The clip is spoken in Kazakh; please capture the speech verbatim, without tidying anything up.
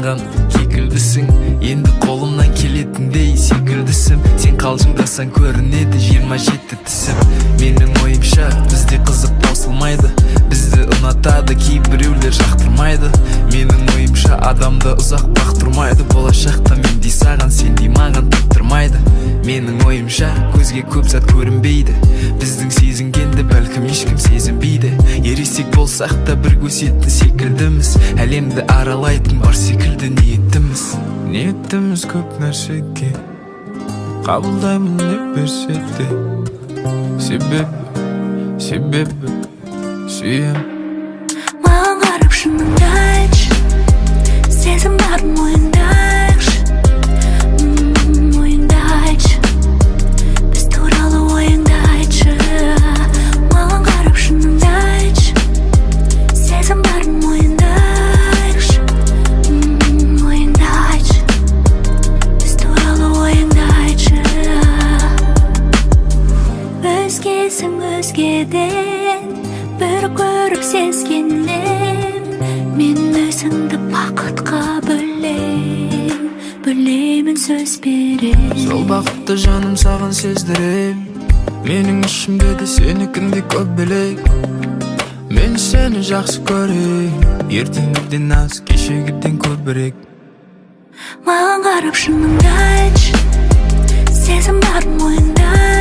сағынған кекілдісің, енді қолымнан келетіндей секілдісім. Сен қалжыңдасаң көрінеді жиырма жеті тісім. Менің ойымша бізде қызық таусылмайды, бізді ұнатады кейбіреулер жақтырмайды. Менің ойымша адамды ұзақ бақтырмайды, болашақта мендей саған сендей маған таптырмайды. Менің ойымша көзге көп зат көрінбейді, біздің сезінгенді бәлкім ешкім сезінбейді. Ересек болсақ та бір көсетті секілдіміз, әлемді аралайтын бар секілді ниетіміз. Ниетіміз көп нәрсеге қабылдаймын не берсе де, себебі, себебі сүйем. Маған қарап шыныңды айтшы, сезім барын мойындайықшы, мойынды айтшы, біз туралы ойыңды айтшы. Маған қарап шыныңды айтшы, сезім барын мойындайықшы, мойынды айтшы, біз туралы ойыңды айтшы. Өзгесің өзгеден бір көріп сезгеннен, мен өзіңді бақытқа бөлем, бөлемін сөз берем. Сол бақытты жаным саған сездірем, менің ішімде де сенікіндей көп білек. Мен сені жақсы көрем, ертеңгіден аз кешегіден көбірек. Маған қарап шыныңды айтшы, сезім барын мойындайықшы,